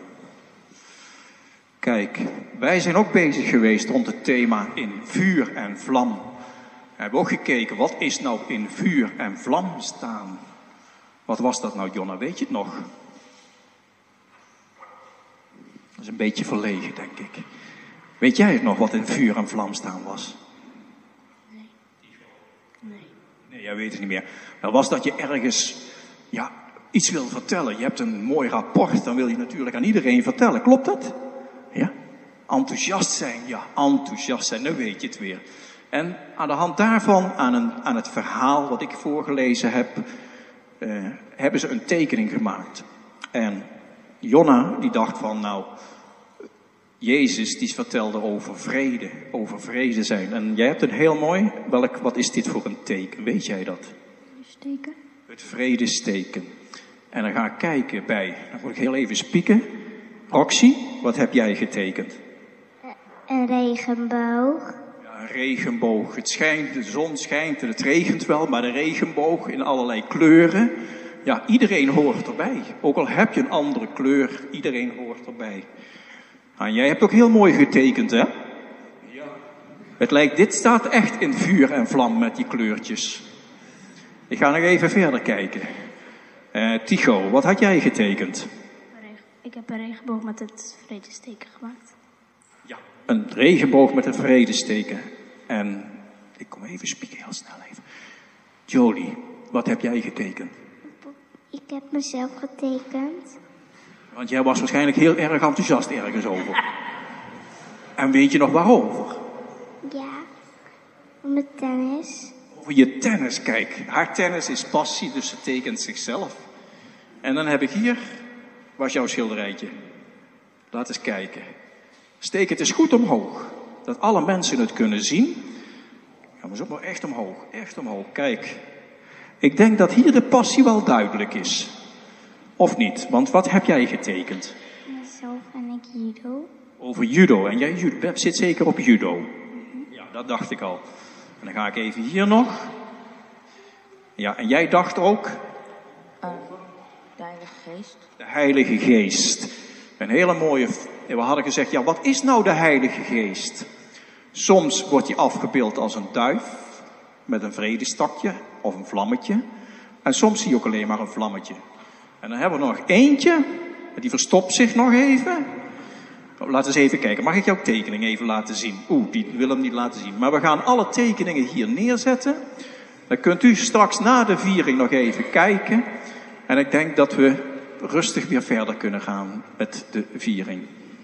Kijk, wij zijn ook bezig geweest rond het thema in vuur en vlam. We hebben ook gekeken, wat is nou in vuur en vlam staan? Wat was dat nou, Jonna? Weet je het nog? Dat is een beetje verlegen, denk ik. Weet jij het nog, wat in vuur en vlam staan was? Nee. Nee. Nee, jij weet het niet meer. Dat was dat je ergens, ja, iets wil vertellen. Je hebt een mooi rapport, dan wil je natuurlijk aan iedereen vertellen. Klopt dat? Ja? Enthousiast zijn, ja, enthousiast zijn, dan weet je het weer. En aan de hand daarvan, aan, een, aan het verhaal wat ik voorgelezen heb, uh, hebben ze een tekening gemaakt. En Jonna, die dacht van, nou, Jezus die vertelde over vrede, over vrede zijn. En jij hebt een heel mooi, welk, wat is dit voor een teken? Weet jij dat? Steken. Het vredesteken. En dan ga ik kijken bij, dan moet ik heel even spieken. Roxy, wat heb jij getekend? Een regenboog. Ja, een regenboog. Het schijnt, de zon schijnt en het regent wel, maar de regenboog in allerlei kleuren. Ja, iedereen hoort erbij. Ook al heb je een andere kleur, iedereen hoort erbij. En jij hebt ook heel mooi getekend, hè? Ja. Het lijkt, dit staat echt in vuur en vlam met die kleurtjes. Ik ga nog even verder kijken. Uh, Tycho, wat had jij getekend? Ik heb een regenboog met het vredesteken gemaakt. Ja, een regenboog met een vredesteken. En ik kom even spieken, heel snel even. Jolie, wat heb jij getekend? Ik heb mezelf getekend. Want jij was waarschijnlijk heel erg enthousiast ergens over. En weet je nog waarover? Ja, om de tennis. Over je tennis, kijk. Haar tennis is passie, dus ze tekent zichzelf. En dan heb ik hier, was jouw schilderijtje. Laat eens kijken. Steek het eens goed omhoog. Dat alle mensen het kunnen zien. Ja, maar zo maar echt omhoog, echt omhoog. Kijk. Ik denk dat hier de passie wel duidelijk is. Of niet? Want wat heb jij getekend? Mezelf en ik judo. Over judo. En jij judo, zit zeker op judo. Mm-hmm. Ja, dat dacht ik al. En dan ga ik even hier nog. Ja, en jij dacht ook? Uh, de Heilige Geest. De Heilige Geest. Een hele mooie... We hadden gezegd, ja, wat is nou de Heilige Geest? Soms wordt die afgebeeld als een duif met een vredestakje of een vlammetje. En soms zie je ook alleen maar een vlammetje. En dan hebben we er nog eentje, die verstopt zich nog even. Laten we eens even kijken. Mag ik jouw tekening even laten zien? Oeh, die wil hem niet laten zien. Maar we gaan alle tekeningen hier neerzetten. Dan kunt u straks na de viering nog even kijken. En ik denk dat we rustig weer verder kunnen gaan met de viering.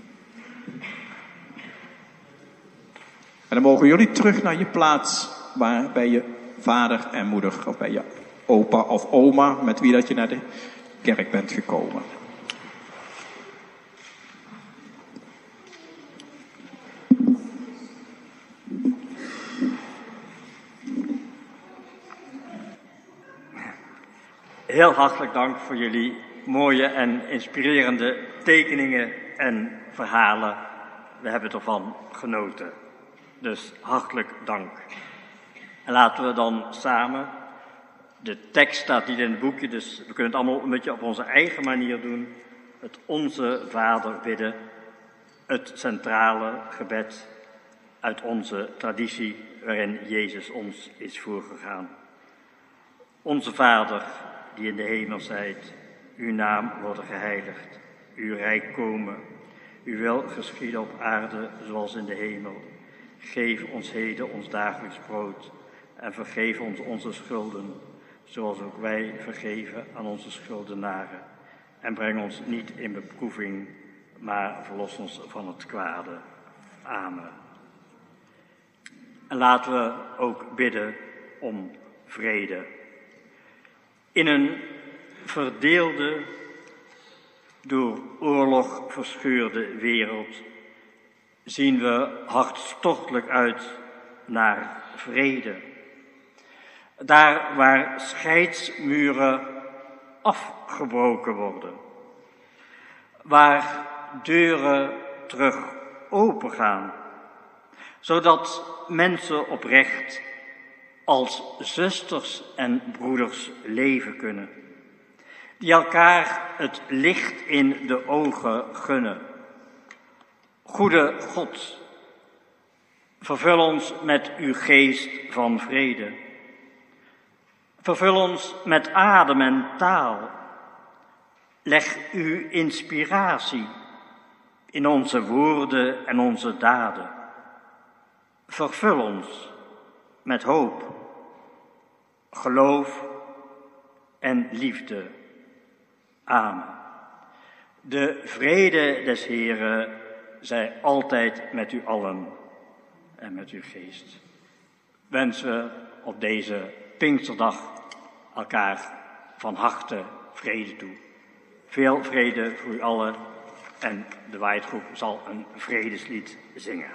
En dan mogen jullie terug naar je plaats waar, bij je vader en moeder. Of bij je opa of oma, met wie dat je naar de kerk bent gekomen. Heel hartelijk dank voor jullie mooie en inspirerende tekeningen en verhalen. We hebben ervan genoten. Dus hartelijk dank. En laten we dan samen, de tekst staat niet in het boekje, dus we kunnen het allemaal een beetje op onze eigen manier doen. Het Onze Vader bidden, het centrale gebed uit onze traditie waarin Jezus ons is voorgegaan. Onze Vader, die in de hemel zijt, uw naam worden geheiligd, uw rijk komen, uw wil geschieden op aarde zoals in de hemel. Geef ons heden ons dagelijks brood en vergeef ons onze schulden, zoals ook wij vergeven aan onze schuldenaren. En breng ons niet in beproeving, maar verlos ons van het kwade. Amen. En laten we ook bidden om vrede. In een verdeelde, door oorlog verscheurde wereld zien we hartstochtelijk uit naar vrede. Daar waar scheidsmuren afgebroken worden, waar deuren terug opengaan, zodat mensen oprecht als zusters en broeders leven kunnen, die elkaar het licht in de ogen gunnen. Goede God, Vervul ons met uw geest van vrede. Vervul ons met adem en taal. Leg uw inspiratie in onze woorden en onze daden. Vervul ons met hoop, geloof en liefde. Amen. De vrede des Heeren zij altijd met u allen en met uw geest. Wensen we op deze Pinksterdag elkaar van harte vrede toe. Veel vrede voor u allen en de Waaierdgroep zal een vredeslied zingen.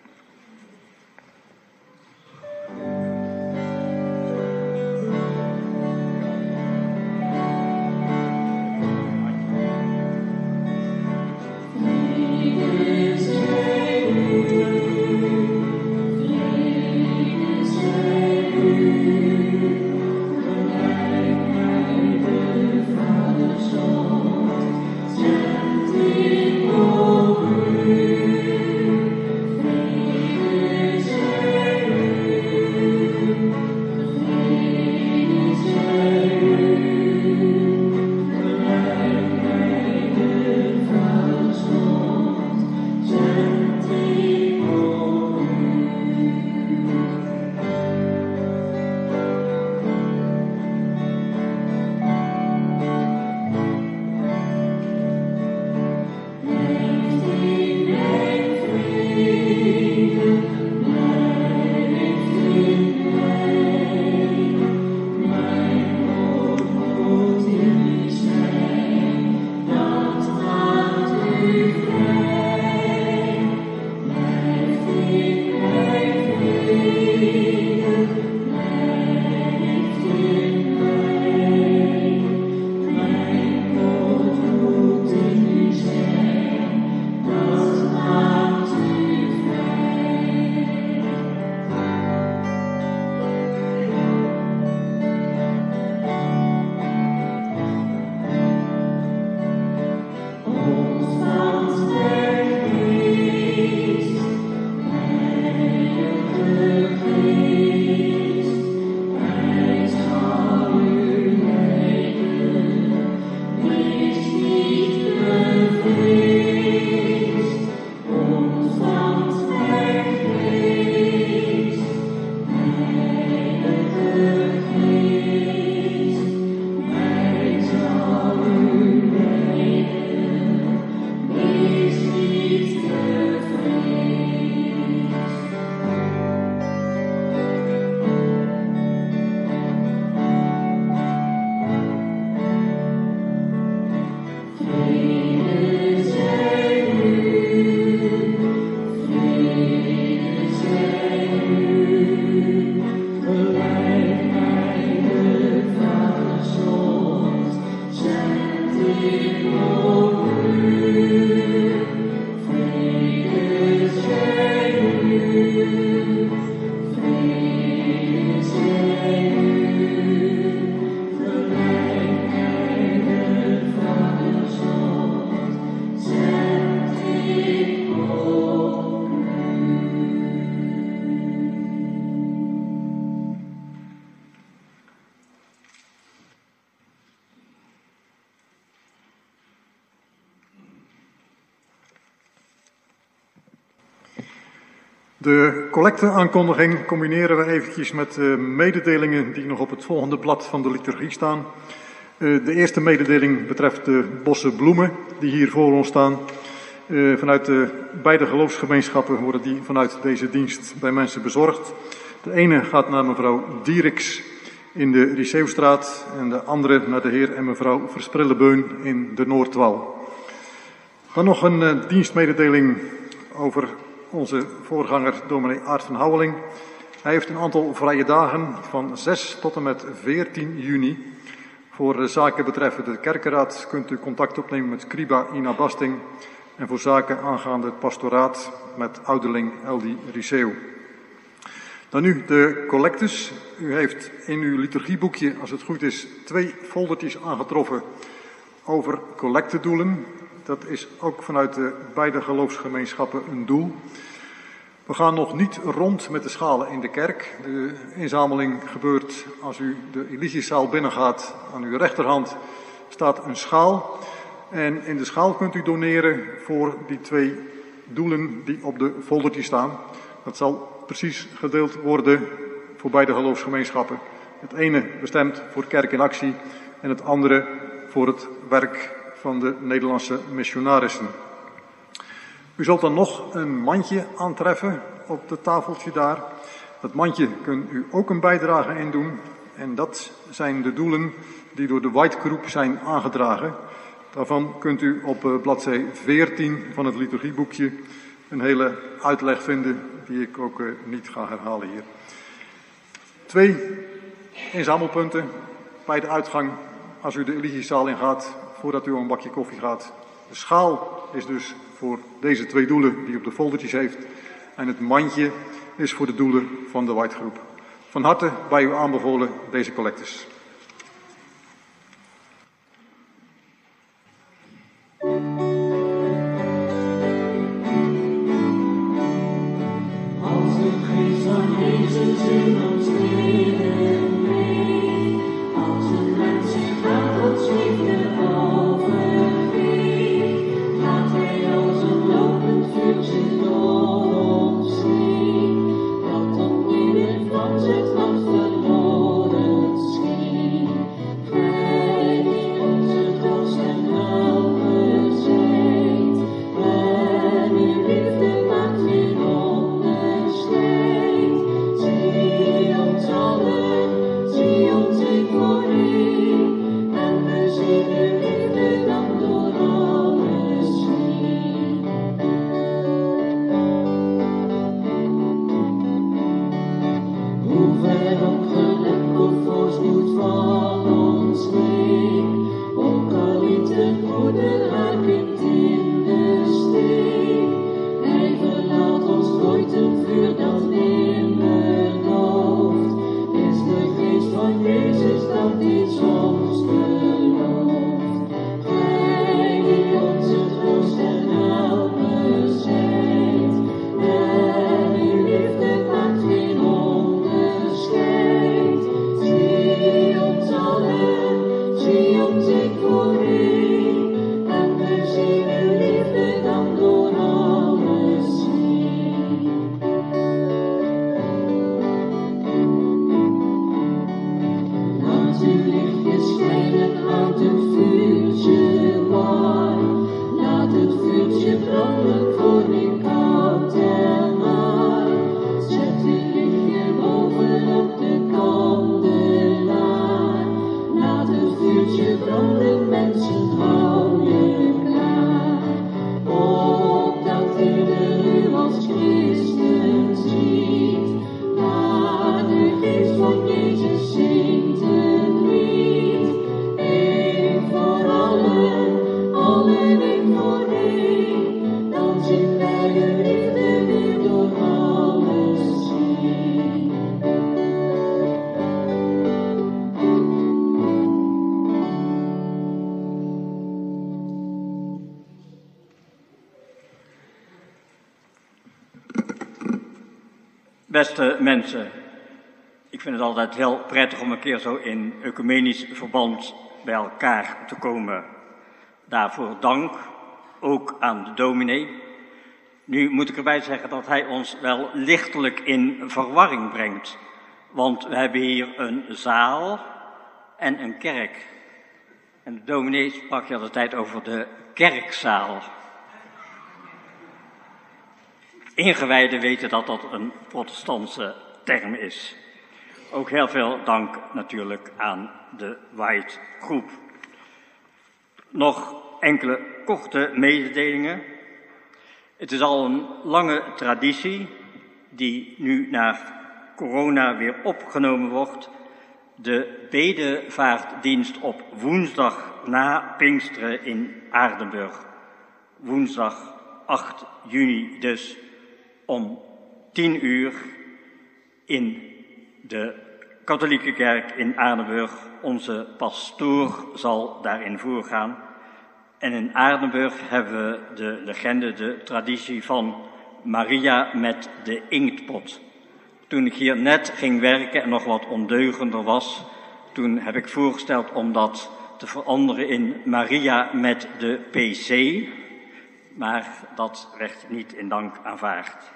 De collecteaankondiging combineren we eventjes met de mededelingen die nog op het volgende blad van de liturgie staan. De eerste mededeling betreft de bossen bloemen die hier voor ons staan. Vanuit de beide geloofsgemeenschappen worden die vanuit deze dienst bij mensen bezorgd. De ene gaat naar mevrouw Dieriks in de Riceeuwstraat en de andere naar de heer en mevrouw Versprillebeun in de Noordwal. Dan nog een uh, dienstmededeling over onze voorganger dominee Aart van Houweling. Hij heeft een aantal vrije dagen van zes tot en met veertien juni. Voor uh, zaken betreffende de kerkenraad kunt u contact opnemen met Kriba Ina Basting. En voor zaken aangaande het pastoraat met ouderling Eldi Riceeuw. Dan nu de collectes. U heeft in uw liturgieboekje, als het goed is, twee foldertjes aangetroffen over collectedoelen. Dat is ook vanuit de beide geloofsgemeenschappen een doel. We gaan nog niet rond met de schalen in de kerk. De inzameling gebeurt als u de Elysiezaal binnengaat. Aan uw rechterhand staat een schaal. En in de schaal kunt u doneren voor die twee doelen die op de foldertje staan. Dat zal precies gedeeld worden voor beide geloofsgemeenschappen. Het ene bestemd voor Kerk in Actie en het andere voor het werk van de Nederlandse missionarissen. U zult dan nog een mandje aantreffen op het tafeltje daar. Dat mandje kunt u ook een bijdrage in doen. En dat zijn de doelen die door de White Group zijn aangedragen. Daarvan kunt u op bladzij veertien van het liturgieboekje een hele uitleg vinden die ik ook niet ga herhalen hier. Twee inzamelpunten bij de uitgang als u de Elysiezaal ingaat, voordat u een bakje koffie gaat. De schaal is dus voor deze twee doelen die u op de foldertjes heeft. En het mandje is voor de doelen van de White Group. Van harte bij u aanbevolen deze collectes. Beste mensen, ik vind het altijd heel prettig om een keer zo in ecumenisch verband bij elkaar te komen. Daarvoor dank, ook aan de dominee. Nu moet ik erbij zeggen dat hij ons wel lichtelijk in verwarring brengt. Want we hebben hier een zaal en een kerk. En de dominee sprak je de tijd over de kerkzaal. Ingewijden weten dat dat een protestantse term is. Ook heel veel dank natuurlijk aan de White Group. Nog enkele korte mededelingen. Het is al een lange traditie die nu na corona weer opgenomen wordt. De bedevaartdienst op woensdag na Pinksteren in Aardenburg. Woensdag acht juni dus om tien uur in de katholieke kerk in Aardenburg. Onze pastoor zal daarin voorgaan. En in Aardenburg hebben we de legende, de traditie van Maria met de inktpot. Toen ik hier net ging werken en nog wat ondeugender was, toen heb ik voorgesteld om dat te veranderen in Maria met de P C, maar dat werd niet in dank aanvaard.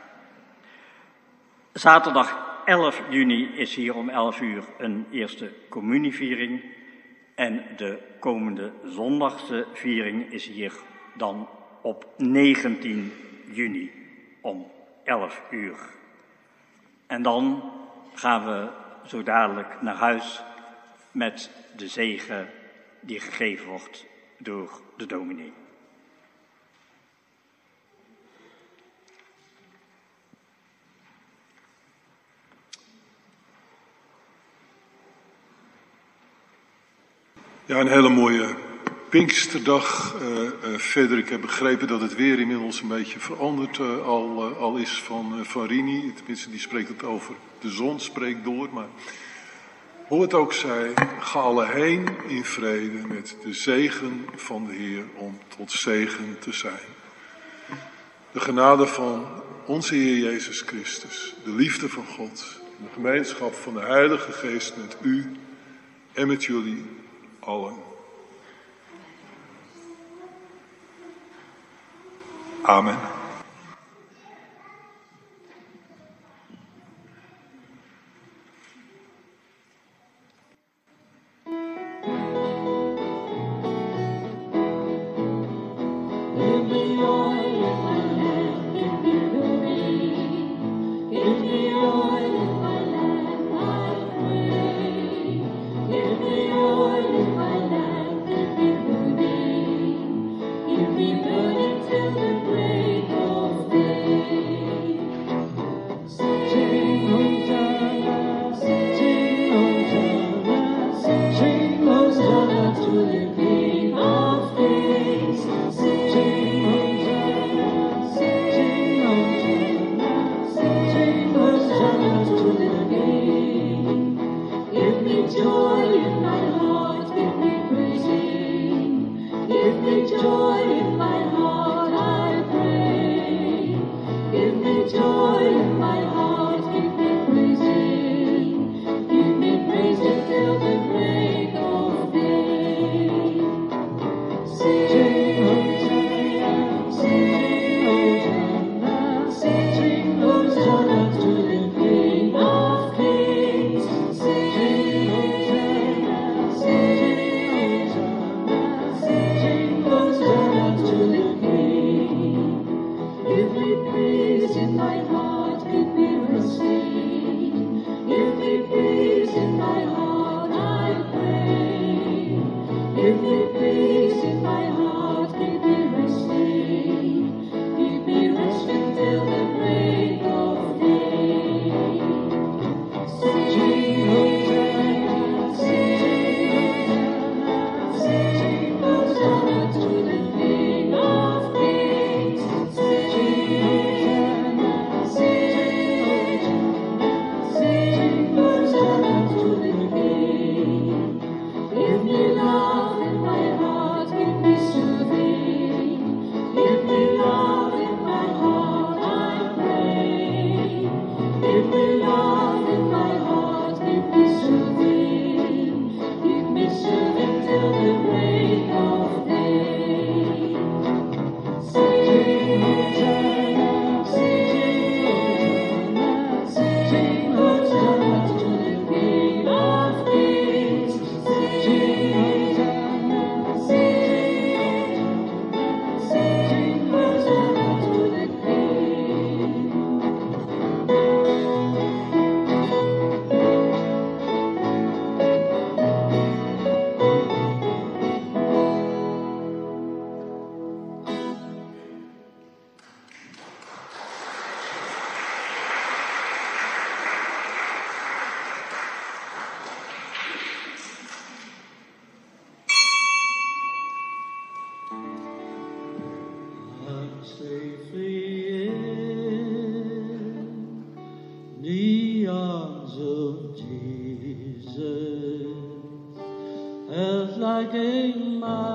Zaterdag elf juni is hier om elf uur een eerste communieviering en de komende zondagse viering is hier dan op negentien juni om elf uur. En dan gaan we zo dadelijk naar huis met de zegen die gegeven wordt door de dominee. Ja, een hele mooie Pinksterdag. Uh, uh, verder, ik heb begrepen dat het weer inmiddels een beetje veranderd uh, al, uh, al is van, uh, van Rini. Tenminste, die spreekt het over. De zon spreekt door, maar hoe het ook zij, ga alle heen in vrede met de zegen van de Heer om tot zegen te zijn. De genade van onze Heer Jezus Christus, de liefde van God, de gemeenschap van de Heilige Geest met u en met jullie allen. Amen.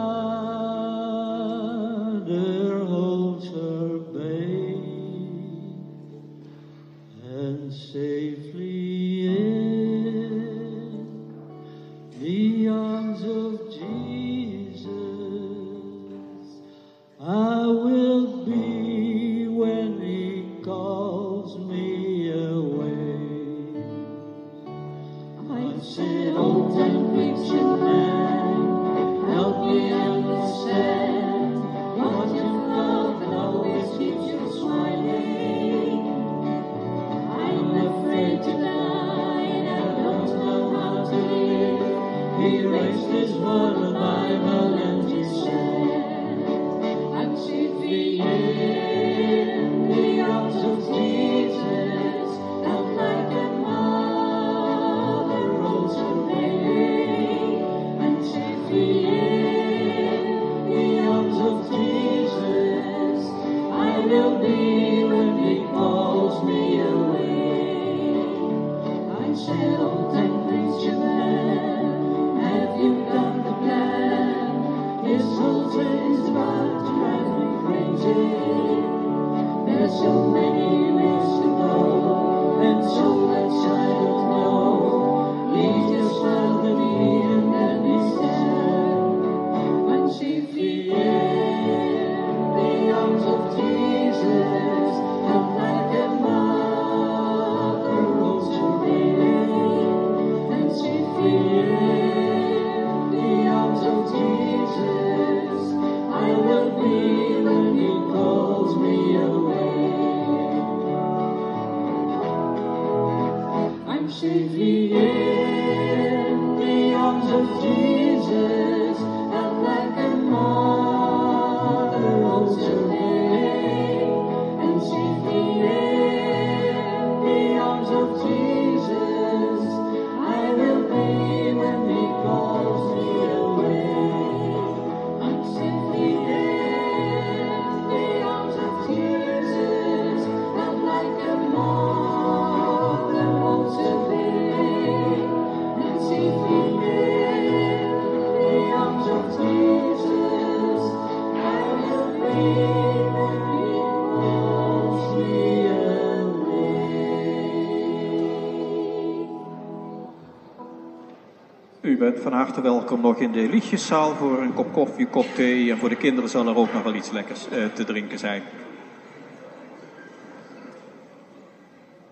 Mother holds her babe U bent van harte welkom nog in de liedjeszaal voor een kop koffie, kop thee en voor de kinderen zal er ook nog wel iets lekkers uh, te drinken zijn.